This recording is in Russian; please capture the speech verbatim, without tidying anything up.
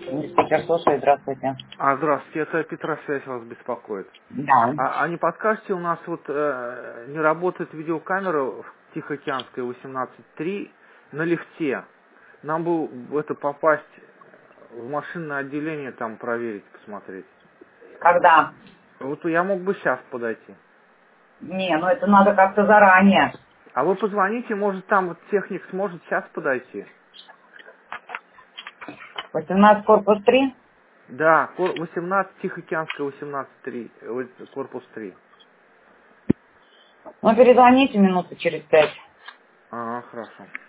Диспетчер, слушаю, здравствуйте. А, здравствуйте, это Петросвязь вас беспокоит. Да. А, а не подскажете, у нас вот э, не работает видеокамера в Тихоокеанской восемнадцать три на лифте. Нам бы в это попасть в машинное отделение, там проверить, посмотреть. Когда? Вот я мог бы сейчас подойти. Не, ну это надо как-то заранее. А вы позвоните, может там вот техник сможет сейчас подойти. восемнадцать корпус три? Да, кор- восемнадцать, Тихоокеанская восемнадцать три, э, корпус три. Ну перезвоните минуты через пять. А, хорошо.